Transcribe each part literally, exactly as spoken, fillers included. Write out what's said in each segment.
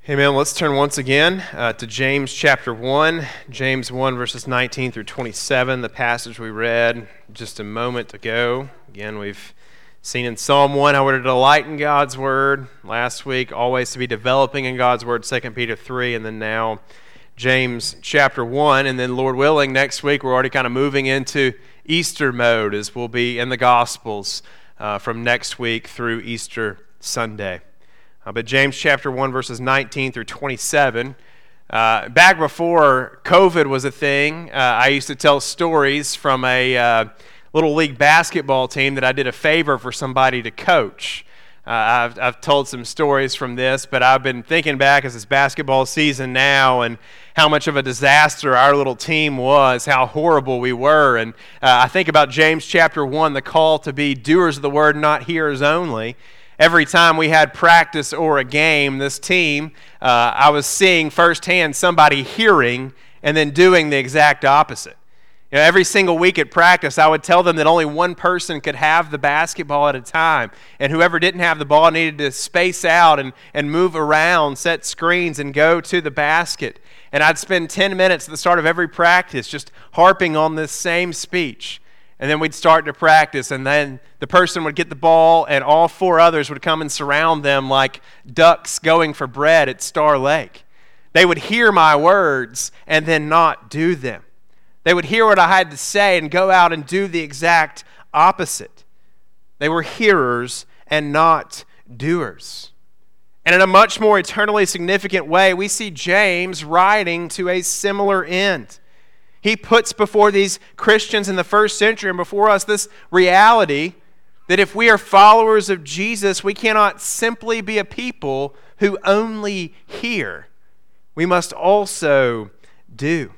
Amen. Let's turn once again uh, to James chapter one, James one verses nineteen through twenty-seven, the passage we read just a moment ago. Again, we've seen in Psalm one how we're to delight in God's word. Last week, always to be developing in God's word, Second Peter three, and then now James chapter one. And then, Lord willing, next week we're already kind of moving into Easter mode as we'll be in the Gospels uh, from next week through Easter Sunday. Uh, but James chapter one, verses nineteen through twenty-seven. Uh, back before COVID was a thing, uh, I used to tell stories from a uh, little league basketball team that I did a favor for somebody to coach. Uh, I've, I've told some stories from this, but I've been thinking back as it's basketball season now and how much of a disaster our little team was, how horrible we were. And uh, I think about James chapter one, the call to be doers of the word, not hearers only. Every time we had practice or a game, this team, uh, I was seeing firsthand somebody hearing and then doing the exact opposite. You know, every single week at practice, I would tell them that only one person could have the basketball at a time, and whoever didn't have the ball needed to space out and, and move around, set screens, and go to the basket. And I'd spend ten minutes at the start of every practice just harping on this same speech. And then we'd start to practice, and then the person would get the ball, and all four others would come and surround them like ducks going for bread at Star Lake. They would hear my words and then not do them. They would hear what I had to say and go out and do the exact opposite. They were hearers and not doers. And in a much more eternally significant way, we see James writing to a similar end. He puts before these Christians in the first century and before us this reality that if we are followers of Jesus, we cannot simply be a people who only hear. We must also do.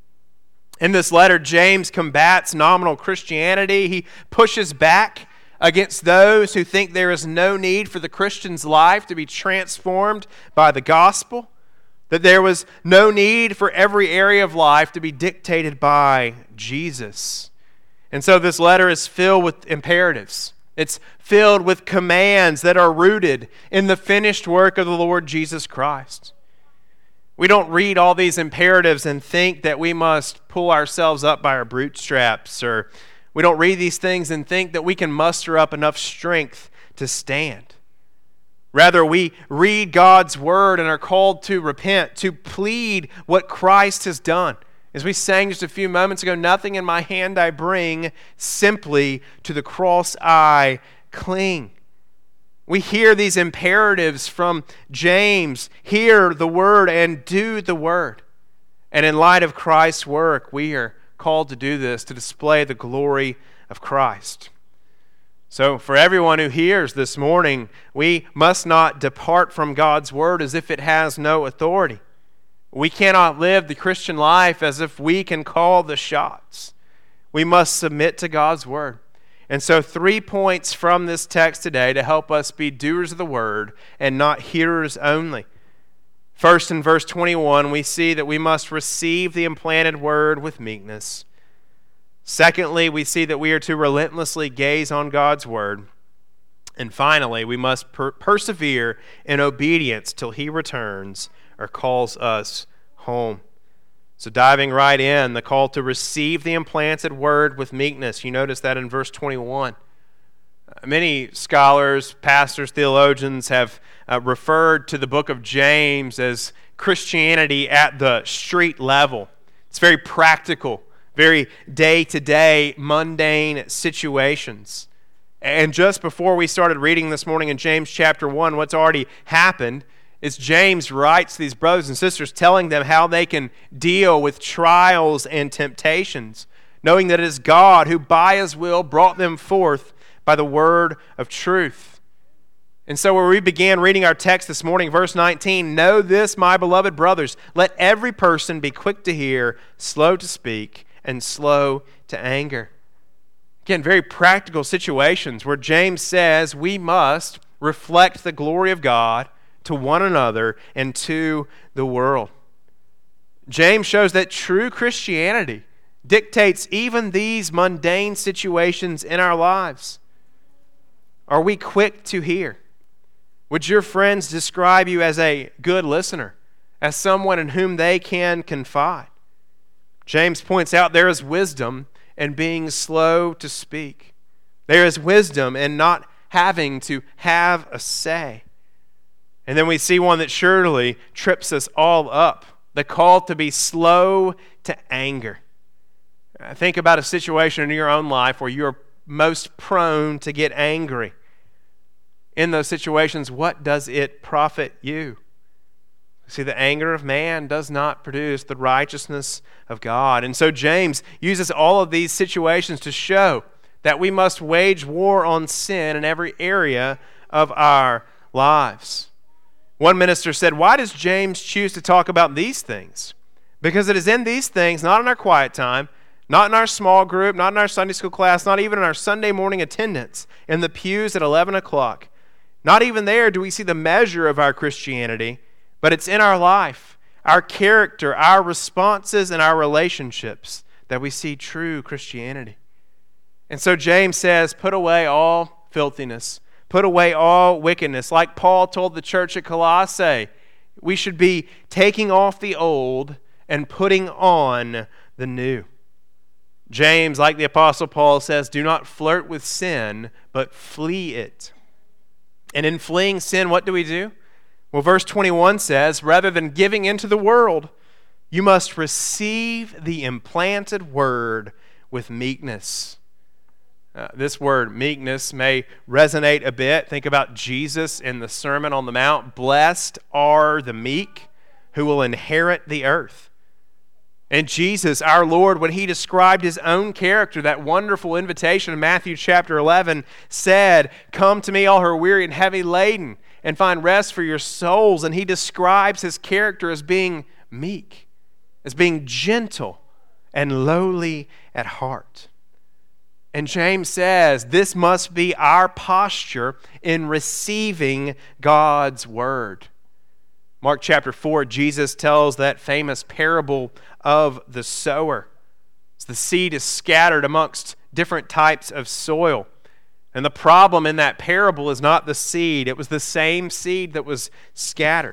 In this letter, James combats nominal Christianity. He pushes back against those who think there is no need for the Christian's life to be transformed by the gospel, that there was no need for every area of life to be dictated by Jesus. And so this letter is filled with imperatives. It's filled with commands that are rooted in the finished work of the Lord Jesus Christ. We don't read all these imperatives and think that we must pull ourselves up by our bootstraps, or we don't read these things and think that we can muster up enough strength to stand. Rather, we read God's word and are called to repent, to plead what Christ has done. As we sang just a few moments ago, nothing in my hand I bring, simply to the cross I cling. We hear these imperatives from James, hear the word and do the word. And in light of Christ's work, we are called to do this, to display the glory of Christ. So for everyone who hears this morning, we must not depart from God's word as if it has no authority. We cannot live the Christian life as if we can call the shots. We must submit to God's word. And so three points from this text today to help us be doers of the word and not hearers only. First, in verse twenty-one, we see that we must receive the implanted word with meekness. Secondly, we see that we are to relentlessly gaze on God's word. And finally, we must per- persevere in obedience till He returns or calls us home. So diving right in, the call to receive the implanted word with meekness. You notice that in verse twenty-one. Many scholars, pastors, theologians have uh, referred to the book of James as Christianity at the street level. It's very practical, very day-to-day, mundane situations. And just before we started reading this morning in James chapter one, what's already happened is James writes to these brothers and sisters telling them how they can deal with trials and temptations, knowing that it is God who by His will brought them forth by the word of truth. And so where we began reading our text this morning, verse nineteen, know this, my beloved brothers, let every person be quick to hear, slow to speak, and slow to anger. Again, very practical situations where James says we must reflect the glory of God to one another and to the world. James shows that true Christianity dictates even these mundane situations in our lives. Are we quick to hear? Would your friends describe you as a good listener, as someone in whom they can confide? James points out there is wisdom in being slow to speak. There is wisdom in not having to have a say. And then we see one that surely trips us all up, the call to be slow to anger. Think about a situation in your own life where you're most prone to get angry. In those situations, what does it profit you? See, the anger of man does not produce the righteousness of God. And so James uses all of these situations to show that we must wage war on sin in every area of our lives. One minister said, "Why does James choose to talk about these things? Because it is in these things, not in our quiet time, not in our small group, not in our Sunday school class, not even in our Sunday morning attendance, in the pews at eleven o'clock. Not even there do we see the measure of our Christianity, but it's in our life, our character, our responses, and our relationships that we see true Christianity." And so James says, put away all filthiness, put away all wickedness. Like Paul told the church at Colossae, we should be taking off the old and putting on the new. James, like the Apostle Paul, says, do not flirt with sin, but flee it. And in fleeing sin, what do we do? Well, verse twenty-one says, rather than giving into the world, you must receive the implanted word with meekness. Uh, this word, meekness, may resonate a bit. Think about Jesus in the Sermon on the Mount. Blessed are the meek who will inherit the earth. And Jesus, our Lord, when he described his own character, that wonderful invitation in Matthew chapter eleven, said, come to me all who are weary and heavy laden, and find rest for your souls. And he describes his character as being meek, as being gentle and lowly at heart. And James says this must be our posture in receiving God's word. Mark chapter four, Jesus tells that famous parable of the sower. The seed is scattered amongst different types of soil. And the problem in that parable is not the seed. It was the same seed that was scattered.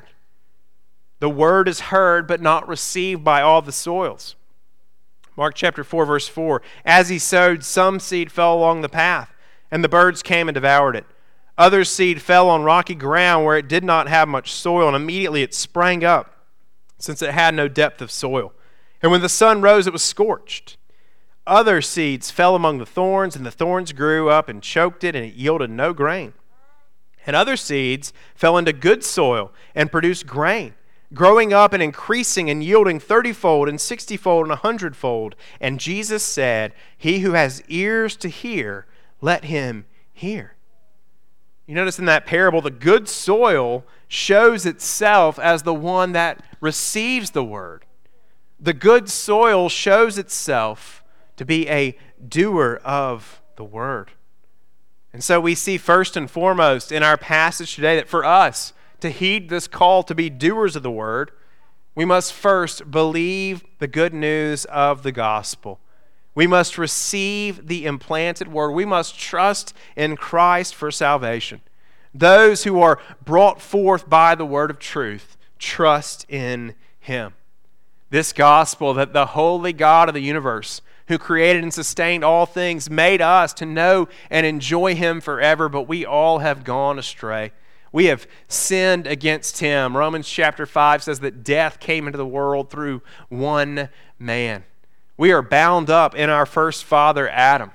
The word is heard but not received by all the soils. Mark chapter four, verse four. As he sowed, some seed fell along the path, and the birds came and devoured it. Other seed fell on rocky ground where it did not have much soil, and immediately it sprang up, since it had no depth of soil. And when the sun rose, it was scorched. Other seeds fell among the thorns, and the thorns grew up and choked it, and it yielded no grain. And other seeds fell into good soil and produced grain, growing up and increasing and yielding thirty-fold and sixty-fold and a hundredfold. And Jesus said, he who has ears to hear, let him hear. You notice in that parable, the good soil shows itself as the one that receives the word. The good soil shows itself to be a doer of the word. And so we see first and foremost in our passage today that for us to heed this call to be doers of the word, we must first believe the good news of the gospel. We must receive the implanted word. We must trust in Christ for salvation. Those who are brought forth by the word of truth trust in him. This gospel that the holy God of the universe, who created and sustained all things, made us to know and enjoy him forever, but we all have gone astray. We have sinned against him. Romans chapter five says that death came into the world through one man. We are bound up in our first father, Adam,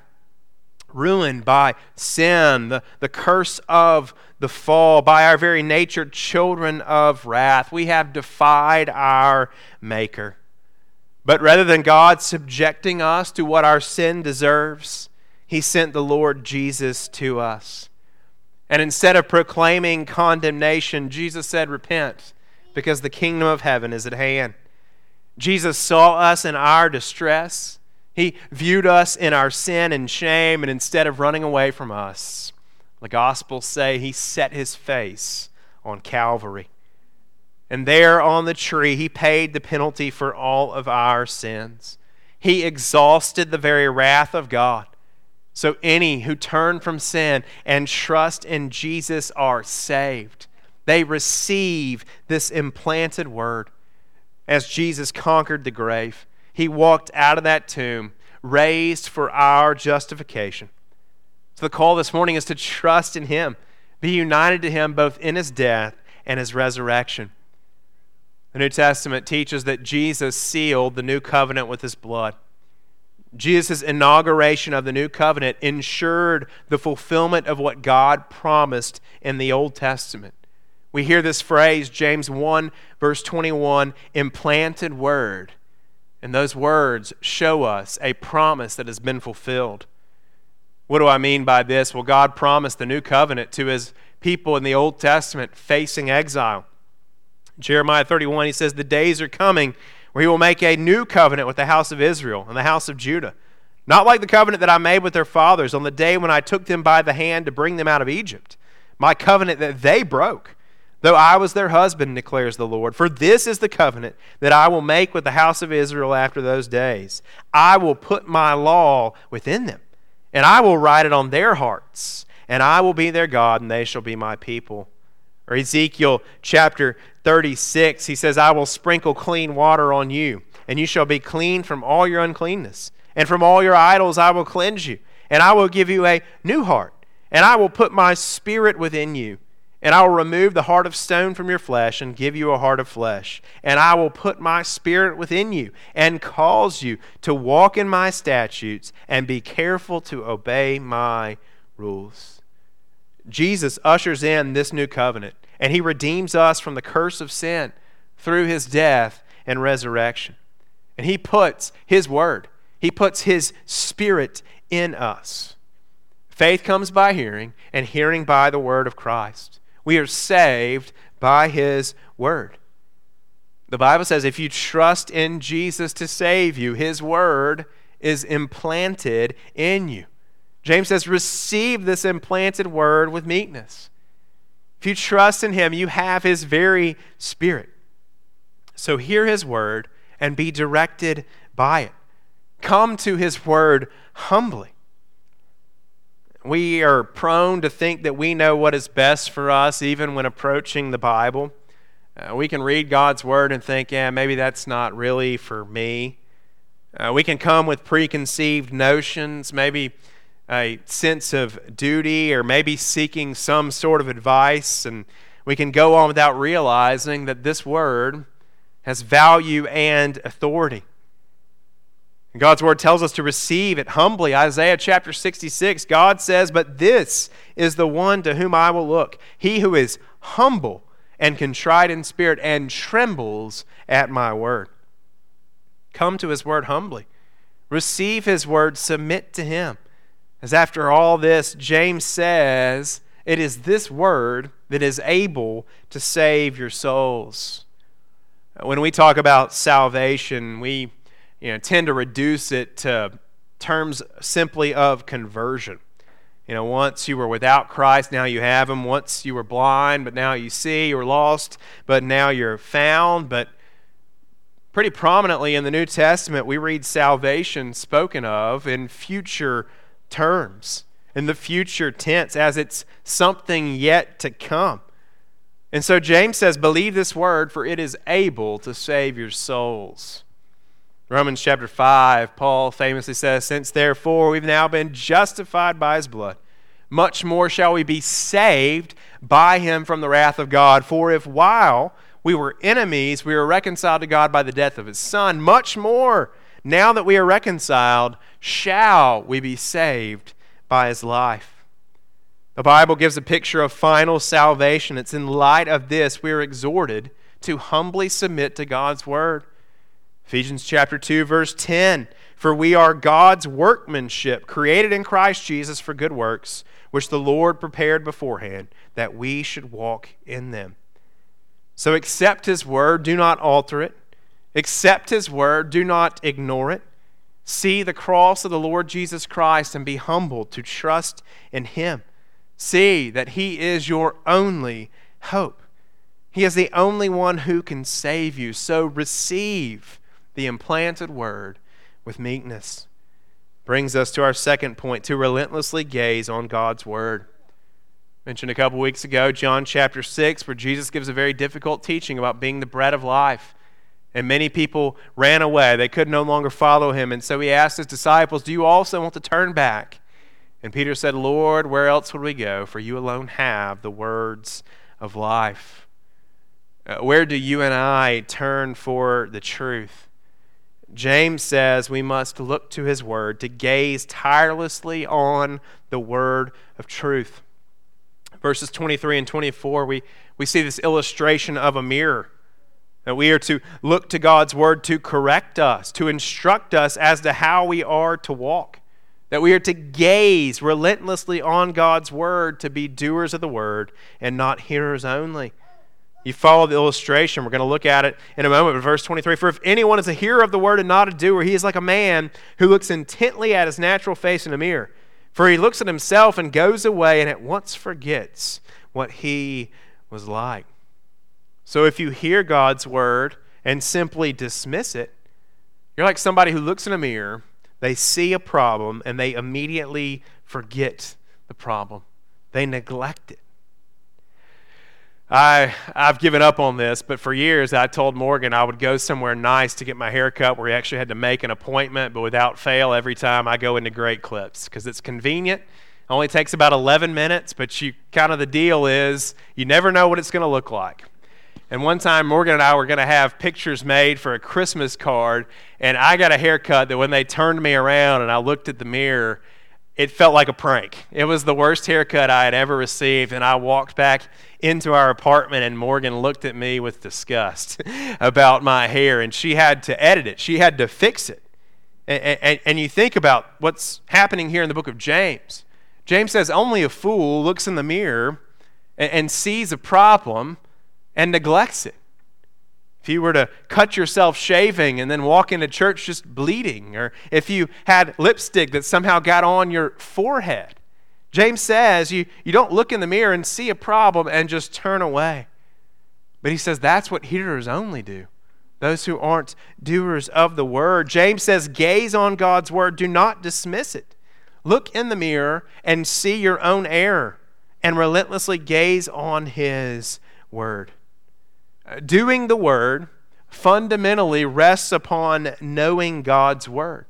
ruined by sin, the, the curse of the fall, by our very nature, children of wrath. We have defied our Maker. But rather than God subjecting us to what our sin deserves, he sent the Lord Jesus to us. And instead of proclaiming condemnation, Jesus said, repent, because the kingdom of heaven is at hand. Jesus saw us in our distress. He viewed us in our sin and shame, and instead of running away from us, the Gospels say he set his face on Calvary. And there on the tree, he paid the penalty for all of our sins. He exhausted the very wrath of God. So any who turn from sin and trust in Jesus are saved. They receive this implanted word. As Jesus conquered the grave, he walked out of that tomb, raised for our justification. So the call this morning is to trust in him, be united to him both in his death and his resurrection. The New Testament teaches that Jesus sealed the new covenant with his blood. Jesus' inauguration of the new covenant ensured the fulfillment of what God promised in the Old Testament. We hear this phrase, James one, verse twenty-one, implanted word. And those words show us a promise that has been fulfilled. What do I mean by this? Well, God promised the new covenant to his people in the Old Testament facing exile. Jeremiah thirty-one, he says, the days are coming where he will make a new covenant with the house of Israel and the house of Judah. Not like the covenant that I made with their fathers on the day when I took them by the hand to bring them out of Egypt. My covenant that they broke, though I was their husband, declares the Lord. For this is the covenant that I will make with the house of Israel after those days. I will put my law within them, and I will write it on their hearts, and I will be their God, and they shall be my people. Or Ezekiel chapter thirty-six, he says, I will sprinkle clean water on you, and you shall be clean from all your uncleanness. And from all your idols I will cleanse you, and I will give you a new heart, and I will put my spirit within you. And I will remove the heart of stone from your flesh and give you a heart of flesh. And I will put my spirit within you and cause you to walk in my statutes and be careful to obey my rules. Jesus ushers in this new covenant, and he redeems us from the curse of sin through his death and resurrection. And he puts his word, he puts his spirit in us. Faith comes by hearing, and hearing by the word of Christ. We are saved by his word. The Bible says if you trust in Jesus to save you, his word is implanted in you. James says, receive this implanted word with meekness. If you trust in him, you have his very spirit. So hear his word and be directed by it. Come to his word humbly. We are prone to think that we know what is best for us even when approaching the Bible. Uh, we can read God's word and think, yeah, maybe that's not really for me. Uh, we can come with preconceived notions, maybe a sense of duty, or maybe seeking some sort of advice, and we can go on without realizing that this word has value and authority. God's word tells us to receive it humbly. Isaiah chapter sixty-six, God says, but this is the one to whom I will look, he who is humble and contrite in spirit and trembles at my word. Come to his word humbly. Receive his word, submit to him. As after all this, James says, it is this word that is able to save your souls. When we talk about salvation, we You know, tend to reduce it to terms simply of conversion. You know, once you were without Christ, now you have him. Once you were blind, but now you see. You were lost, but now you're found. But pretty prominently in the New Testament, we read salvation spoken of in future terms, in the future tense, as it's something yet to come. And so James says, believe this word, for it is able to save your souls. Romans chapter five, Paul famously says, since therefore we've now been justified by his blood, much more shall we be saved by him from the wrath of God. For if while we were enemies, we were reconciled to God by the death of his Son, much more, now that we are reconciled, shall we be saved by his life. The Bible gives a picture of final salvation. It's in light of this we are exhorted to humbly submit to God's word. Ephesians chapter two, verse ten, for we are God's workmanship, created in Christ Jesus for good works, which the Lord prepared beforehand, that we should walk in them. So accept his word, do not alter it. Accept his word, do not ignore it. See the cross of the Lord Jesus Christ and be humbled to trust in him. See that he is your only hope. He is the only one who can save you. So receive the implanted word with meekness. Brings us to our second point, to relentlessly gaze on God's word. Mentioned a couple weeks ago, John chapter six, where Jesus gives a very difficult teaching about being the bread of life. And many people ran away. They could no longer follow him. And so he asked his disciples, do you also want to turn back? And Peter said, Lord, where else would we go? For you alone have the words of life. Uh, where do you and I turn for the truth? James says we must look to his word, to gaze tirelessly on the word of truth. Verses twenty-three and twenty-four, we, we see this illustration of a mirror. That we are to look to God's word to correct us, to instruct us as to how we are to walk. That we are to gaze relentlessly on God's word, to be doers of the word and not hearers only. You follow the illustration. We're going to look at it in a moment. But verse twenty-three, for if anyone is a hearer of the word and not a doer, he is like a man who looks intently at his natural face in a mirror. For he looks at himself and goes away and at once forgets what he was like. So if you hear God's word and simply dismiss it, you're like somebody who looks in a mirror, they see a problem, and they immediately forget the problem. They neglect it. I, I've given up on this, but for years I told Morgan I would go somewhere nice to get my hair cut where he actually had to make an appointment, but without fail, every time I go into Great Clips because it's convenient. It only takes about eleven minutes, but you kind of the deal is you never know what it's going to look like. And one time Morgan and I were going to have pictures made for a Christmas card, and I got a haircut that when they turned me around and I looked at the mirror, it felt like a prank. It was the worst haircut I had ever received, and I walked back into our apartment, and Morgan looked at me with disgust about my hair, and she had to edit it. She had to fix it. And, and, and you think about what's happening here in the book of James. James says, only a fool looks in the mirror and, and sees a problem and neglects it. If you were to cut yourself shaving and then walk into church just bleeding, or if you had lipstick that somehow got on your forehead, James says you, you don't look in the mirror and see a problem and just turn away. But he says that's what hearers only do, those who aren't doers of the word. James says gaze on God's word, do not dismiss it. Look in the mirror and see your own error and relentlessly gaze on his word. Doing the word fundamentally rests upon knowing God's word.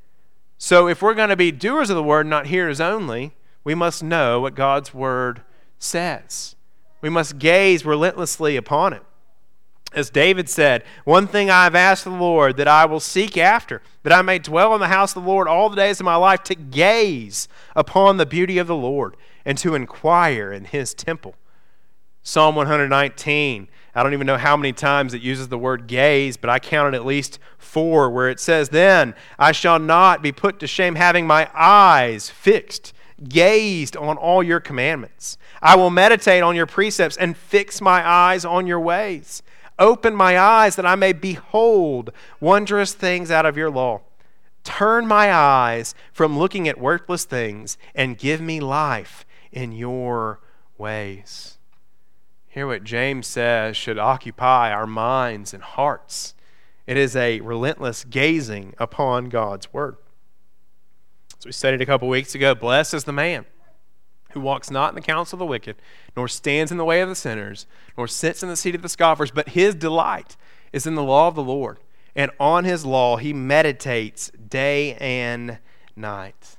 So if we're going to be doers of the word, not hearers only, we must know what God's word says. We must gaze relentlessly upon it. As David said, one thing I have asked the Lord that I will seek after, that I may dwell in the house of the Lord all the days of my life, to gaze upon the beauty of the Lord and to inquire in his temple. Psalm one nineteen, I don't even know how many times it uses the word gaze, but I counted at least four where it says, then I shall not be put to shame, having my eyes fixed, gazed on all your commandments. I will meditate on your precepts and fix my eyes on your ways. Open my eyes that I may behold wondrous things out of your law. Turn my eyes from looking at worthless things and give me life in your ways. Hear what James says should occupy our minds and hearts. It is a relentless gazing upon God's word. As we studied a couple weeks ago, blessed is the man who walks not in the counsel of the wicked, nor stands in the way of the sinners, nor sits in the seat of the scoffers, but his delight is in the law of the Lord, and on his law he meditates day and night.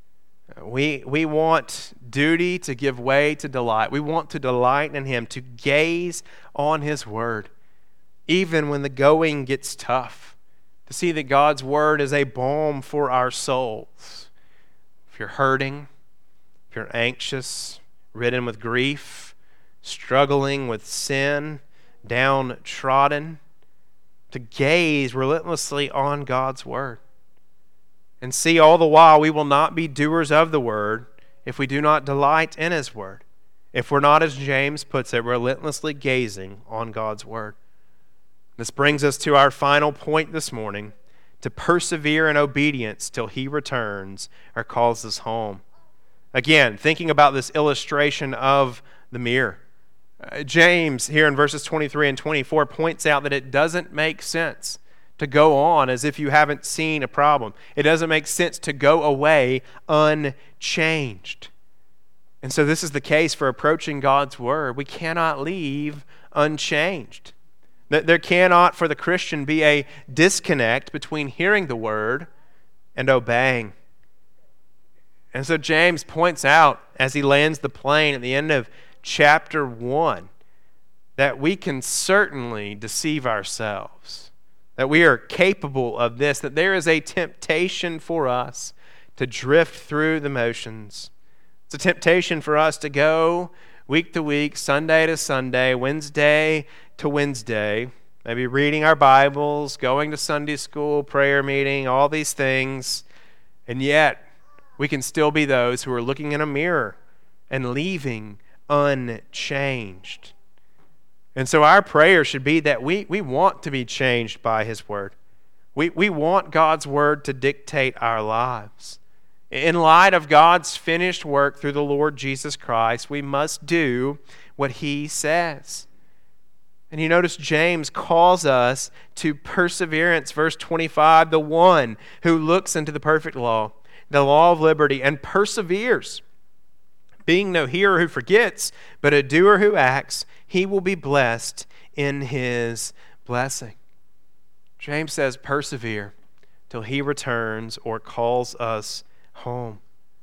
We, we want duty to give way to delight. We want to delight in him, to gaze on his word, even when the going gets tough, to see that God's word is a balm for our souls. If you're hurting, if you're anxious, ridden with grief, struggling with sin, downtrodden, to gaze relentlessly on God's word. And see all the while we will not be doers of the word if we do not delight in his word. If we're not, as James puts it, relentlessly gazing on God's word. This brings us to our final point this morning, to persevere in obedience till he returns or calls us home. Again, thinking about this illustration of the mirror. Uh, James, here in verses twenty-three and twenty-four, points out that it doesn't make sense to go on as if you haven't seen a problem. It doesn't make sense to go away unchanged. And so this is the case for approaching God's Word. We cannot leave unchanged. There cannot, for the Christian, be a disconnect between hearing the Word and obeying. And so James points out, as he lands the plane at the end of chapter one, that we can certainly deceive ourselves, that we are capable of this, that there is a temptation for us to drift through the motions. It's a temptation for us to go week to week, Sunday to Sunday, Wednesday to Wednesday, maybe reading our Bibles, going to Sunday school, prayer meeting, all these things, and yet we can still be those who are looking in a mirror and leaving unchanged. And so our prayer should be that we, we want to be changed by His Word. We, we want God's Word to dictate our lives. In light of God's finished work through the Lord Jesus Christ, we must do what He says. And you notice James calls us to perseverance. Verse twenty-five, the one who looks into the perfect law, the law of liberty, and perseveres, being no hearer who forgets, but a doer who acts, he will be blessed in his blessing. James says, persevere till He returns or calls us home.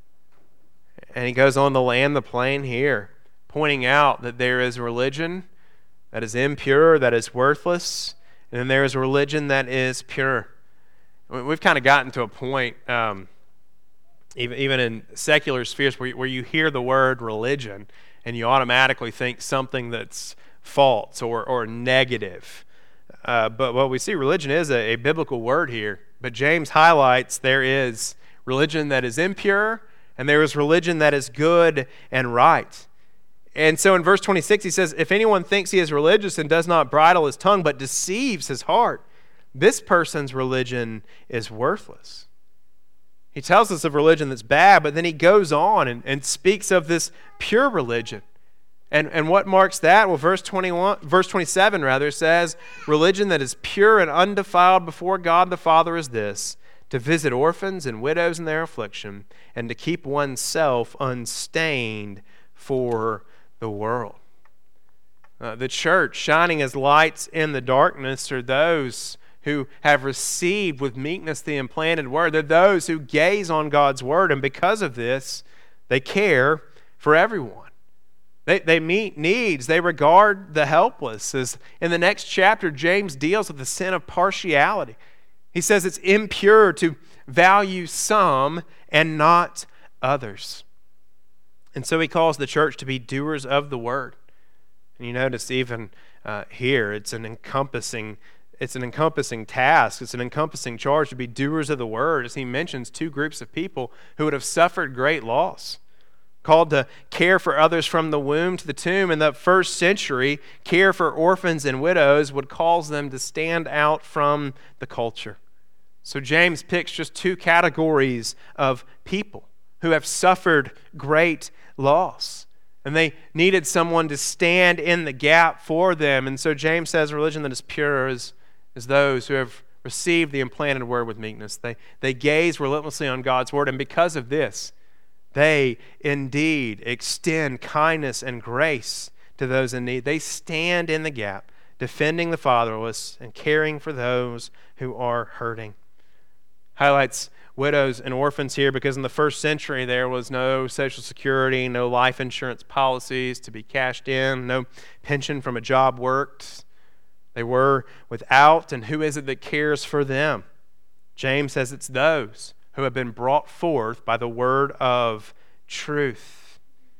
And he goes on to land the plane here, pointing out that there is religion that is impure, that is worthless, and then there is religion that is pure. We've kind of gotten to a point, um, even, even in secular spheres, where, where you hear the word religion and you automatically think something that's false or, or negative. Uh, but what we see, religion is a, a biblical word here. But James highlights there is religion that is impure, and there is religion that is good and right. And so in verse twenty-six, he says, if anyone thinks he is religious and does not bridle his tongue, but deceives his heart, this person's religion is worthless. He tells us of religion that's bad, but then he goes on and, and speaks of this pure religion. And, and what marks that? Well, verse twenty-one, verse twenty-seven rather says, religion that is pure and undefiled before God the Father is this, to visit orphans and widows in their affliction, and to keep oneself unstained for the world. Uh, the church, shining as lights in the darkness, are those who have received with meekness the implanted word. They're those who gaze on God's word, and because of this, they care for everyone. They, they meet needs. They regard the helpless. As in the next chapter, James deals with the sin of partiality. He says it's impure to value some and not others. And so he calls the church to be doers of the word. And you notice even uh, here, it's an encompassing, it's an encompassing task. It's an encompassing charge to be doers of the word, as he mentions two groups of people who would have suffered great loss. Called to care for others from the womb to the tomb. In the first century, care for orphans and widows would cause them to stand out from the culture. So James picks just two categories of people who have suffered great loss. And they needed someone to stand in the gap for them. And so James says religion that is pure is, is those who have received the implanted word with meekness. They, they gaze relentlessly on God's word, and because of this, they indeed extend kindness and grace to those in need. They stand in the gap, defending the fatherless and caring for those who are hurting. Highlights widows and orphans here because in the first century there was no Social Security, no life insurance policies to be cashed in, no pension from a job worked. They were without, and who is it that cares for them? James says it's those who have been brought forth by the word of truth.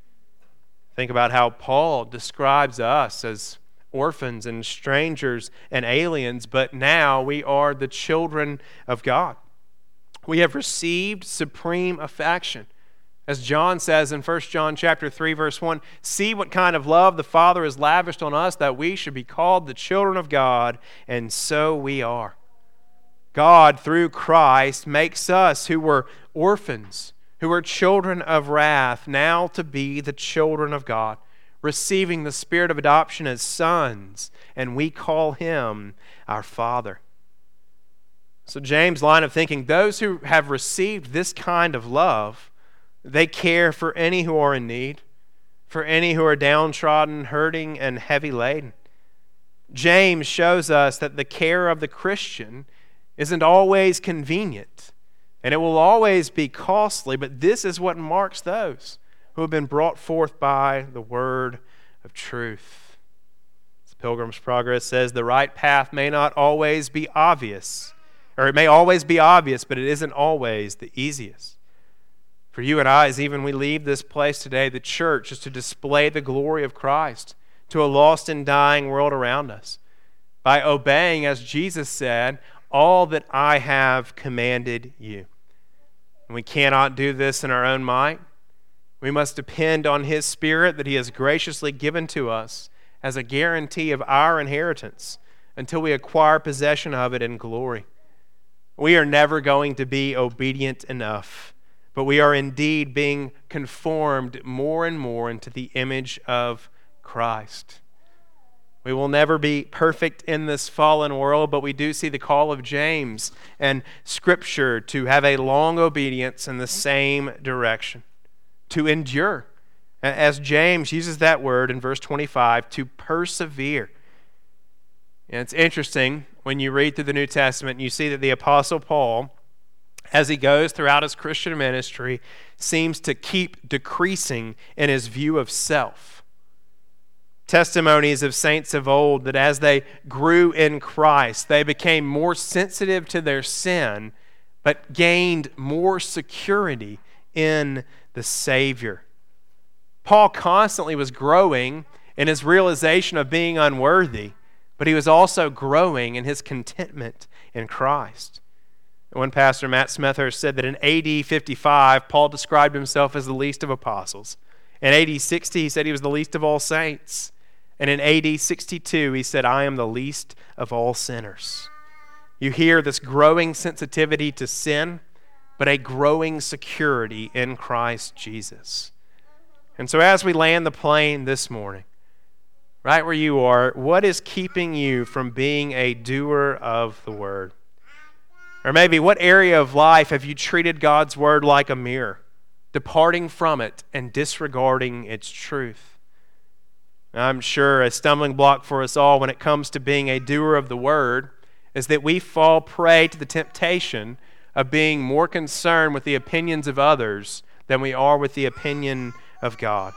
Think about how Paul describes us as orphans and strangers and aliens, but now we are the children of God. We have received supreme affection. As John says in First John chapter three, verse one, see what kind of love the Father has lavished on us that we should be called the children of God, and so we are. God, through Christ, makes us who were orphans, who were children of wrath, now to be the children of God, receiving the spirit of adoption as sons, and we call Him our Father. So James' line of thinking, those who have received this kind of love, They care for any who are in need, for any who are downtrodden, hurting, and heavy laden. James shows us that the care of the Christian isn't always convenient, and it will always be costly, but this is what marks those who have been brought forth by the word of truth. As Pilgrim's Progress says, the right path may not always be obvious, or it may always be obvious, but it isn't always the easiest. For you and I, as even we leave this place today, the church is to display the glory of Christ to a lost and dying world around us by obeying, as Jesus said, all that I have commanded you. And we cannot do this in our own might. We must depend on His Spirit that He has graciously given to us as a guarantee of our inheritance until we acquire possession of it in glory. We are never going to be obedient enough, but we are indeed being conformed more and more into the image of Christ. We will never be perfect in this fallen world, but we do see the call of James and Scripture to have a long obedience in the same direction, to endure. As James uses that word in verse twenty-five, to persevere. And it's interesting when you read through the New Testament, you see that the Apostle Paul, as he goes throughout his Christian ministry, seems to keep decreasing in his view of self. Testimonies of saints of old that as they grew in Christ, they became more sensitive to their sin, but gained more security in the Savior. Paul constantly was growing in his realization of being unworthy, but he was also growing in his contentment in Christ. One pastor, Matt Smethurst, said that in A D fifty-five, Paul described himself as the least of apostles. In A D sixty, he said he was the least of all saints. And in A D sixty-two, he said, I am the least of all sinners. You hear this growing sensitivity to sin, but a growing security in Christ Jesus. And so as we land the plane this morning, right where you are, what is keeping you from being a doer of the word? Or maybe what area of life have you treated God's word like a mirror, departing from it and disregarding its truth? I'm sure a stumbling block for us all when it comes to being a doer of the word is that we fall prey to the temptation of being more concerned with the opinions of others than we are with the opinion of God.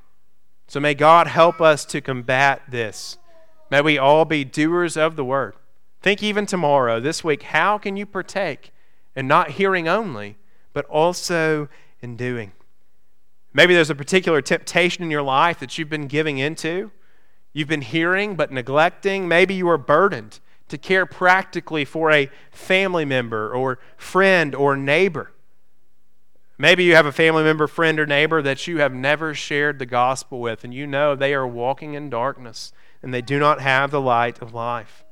So may God help us to combat this. May we all be doers of the word. Think even tomorrow, this week, how can you partake in not hearing only, but also in doing? Maybe there's a particular temptation in your life that you've been giving into. You've been hearing but neglecting. Maybe you are burdened to care practically for a family member or friend or neighbor. Maybe you have a family member, friend, or neighbor that you have never shared the gospel with, and you know they are walking in darkness and they do not have the light of life.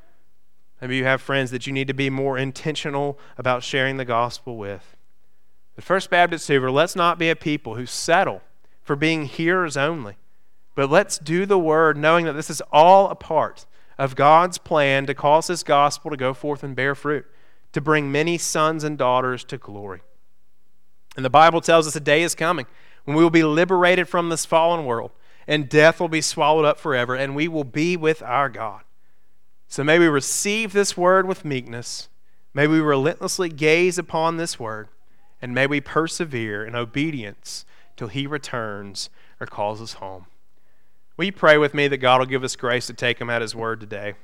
Maybe you have friends that you need to be more intentional about sharing the gospel with. At First Baptist Hoover, let's not be a people who settle for being hearers only, but let's do the word knowing that this is all a part of God's plan to cause His gospel to go forth and bear fruit, to bring many sons and daughters to glory. And the Bible tells us a day is coming when we will be liberated from this fallen world, and death will be swallowed up forever, and we will be with our God. So may we receive this word with meekness, may we relentlessly gaze upon this word, and may we persevere in obedience till He returns or calls us home. Will you pray with me that God will give us grace to take Him at His word today?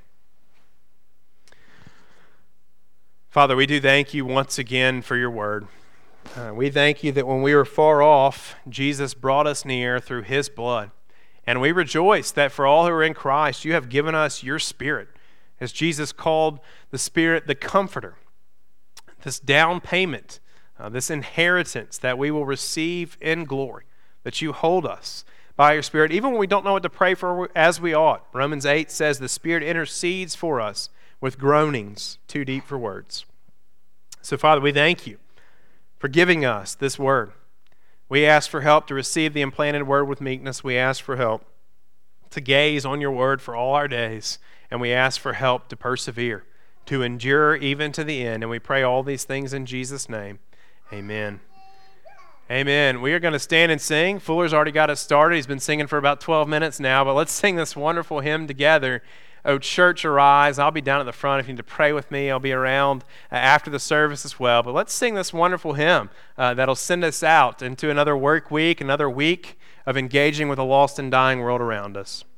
Father, we do thank You once again for Your word. Uh, we thank You that when we were far off, Jesus brought us near through His blood. And we rejoice that for all who are in Christ, You have given us Your Spirit, as Jesus called the Spirit the Comforter, this down payment, Uh, this inheritance that we will receive in glory, that You hold us by Your Spirit, even when we don't know what to pray for as we ought. Romans eight says the Spirit intercedes for us with groanings too deep for words. So, Father, we thank You for giving us this word. We ask for help to receive the implanted word with meekness. We ask for help to gaze on Your word for all our days, and we ask for help to persevere, to endure even to the end. And we pray all these things in Jesus' name. Amen. Amen. We are going to stand and sing. Fuller's already got us started. He's been singing for about twelve minutes now, but let's sing this wonderful hymn together. Oh, church, arise. I'll be down at the front if you need to pray with me. I'll be around uh, after the service as well. But let's sing this wonderful hymn uh, that'll send us out into another work week, another week of engaging with a lost and dying world around us.